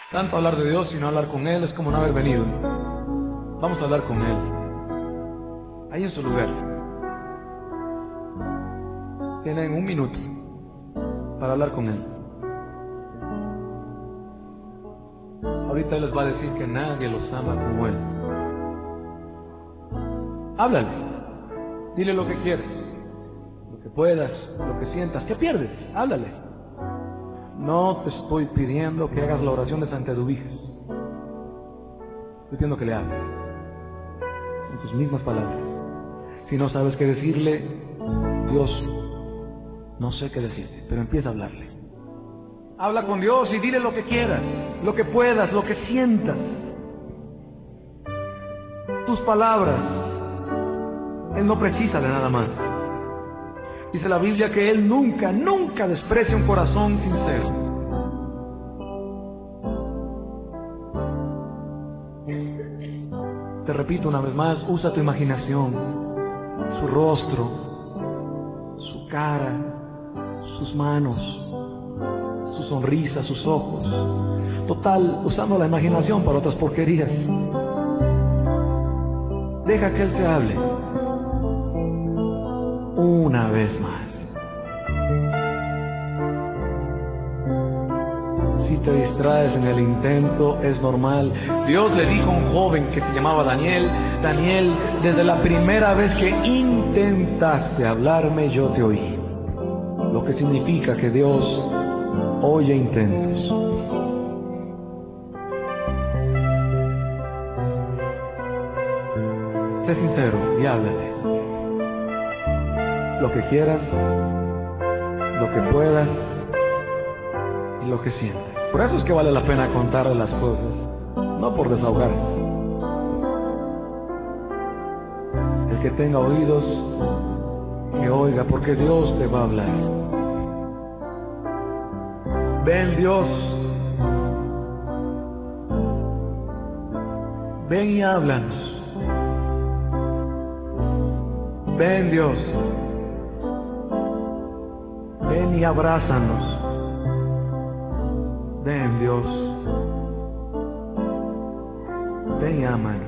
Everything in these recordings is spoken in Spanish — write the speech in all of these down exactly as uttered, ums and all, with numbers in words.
Tanto hablar de Dios y no hablar con Él es como no haber venido. Vamos a hablar con Él. Ahí en su lugar. Tienen un minuto para hablar con Él. Ahorita Él les va a decir que nadie los ama como Él. Háblale. Dile lo que quieres, lo que puedas, lo que sientas. ¿Qué pierdes? Háblale. No te estoy pidiendo que hagas la oración de Santa Eduvijas. Estoy pidiendo que le hables en tus mismas palabras. Si no sabes qué decirle, Dios, no sé qué decirte, pero empieza a hablarle. Habla con Dios y dile lo que quieras, lo que puedas, lo que sientas. Tus palabras. Él no precisa de nada más. Dice la Biblia que Él nunca, nunca desprecia un corazón sincero. Te repito una vez más, usa tu imaginación, su rostro, su cara, sus manos, su sonrisa, sus ojos. Total, usando la imaginación para otras porquerías. Deja que Él te hable. Una vez más. Si te distraes en el intento, es normal. Dios le dijo a un joven que se llamaba Daniel: Daniel, desde la primera vez que intentaste hablarme, yo te oí. Lo que significa que Dios oye intentos. Sé sincero y háblale. Lo que quieras, lo que puedas y lo que sientas. Por eso es que vale la pena contarle las cosas, no por desahogar. El que tenga oídos, que oiga, porque Dios te va a hablar. Ven, Dios. Ven y háblanos. Ven, Dios. Ven y abrázanos. Ven, Dios. Ven y ámanos.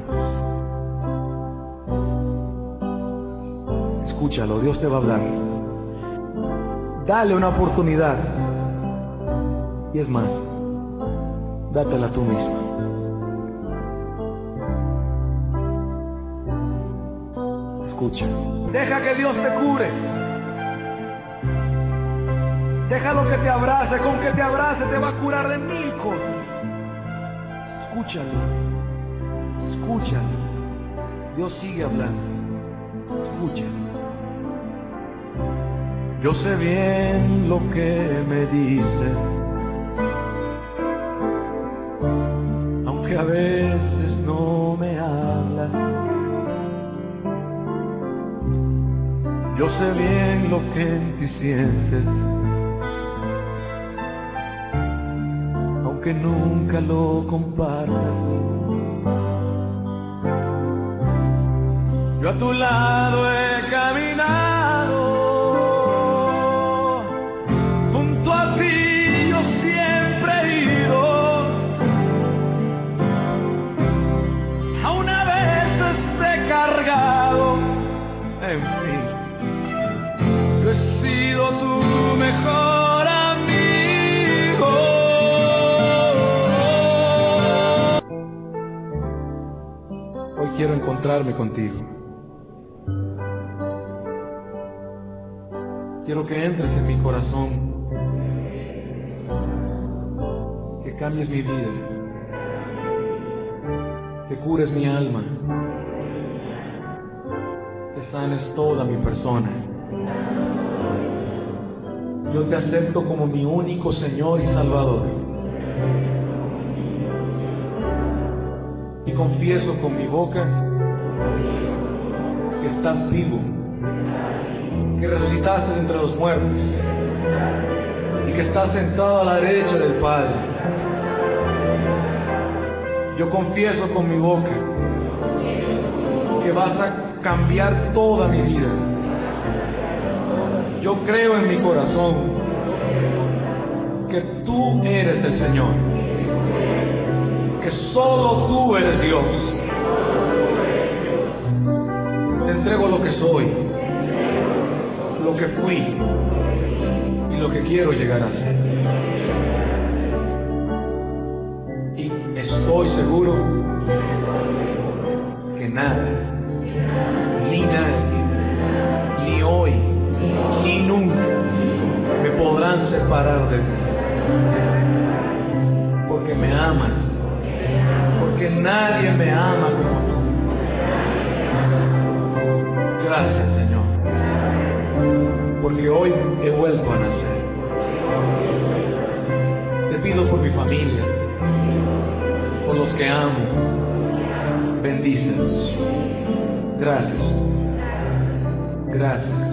Escúchalo, Dios te va a hablar. Dale una oportunidad. Y es más, dátela tú misma. Escucha. Deja que Dios te cure. Déjalo que te abrace. Con que te abrace te va a curar de mil cosas. Escúchalo. Escúchalo. Dios sigue hablando. Escucha. Yo sé bien lo que me dices, aunque a veces no me hablas. Yo sé bien lo que en ti sientes, aunque nunca lo compartas. Yo a tu lado he caminado, junto a ti yo siempre he ido, aún a veces te he cargado, en fin, yo he sido tu mejor amigo. Hoy quiero encontrarme contigo. Quiero que entres en mi corazón, que cambies mi vida, que cures mi alma, que sanes toda mi persona. Yo te acepto como mi único Señor y Salvador. Y confieso con mi boca que estás vivo, que resucitaste de entre los muertos y que estás sentado a la derecha del Padre. Yo confieso con mi boca que vas a cambiar toda mi vida. Yo creo en mi corazón que tú eres el Señor Solo tú eres Dios. Te entrego lo que soy, lo que fui y lo que quiero llegar a ser. Y estoy seguro que nada, ni nadie, ni hoy, ni nunca me podrán separar de ti. Porque me amas, porque nadie me ama como tú. Gracias, Señor, porque hoy he vuelto a nacer. Te pido por mi familia, por los que amo. Bendícelos. Gracias. Gracias.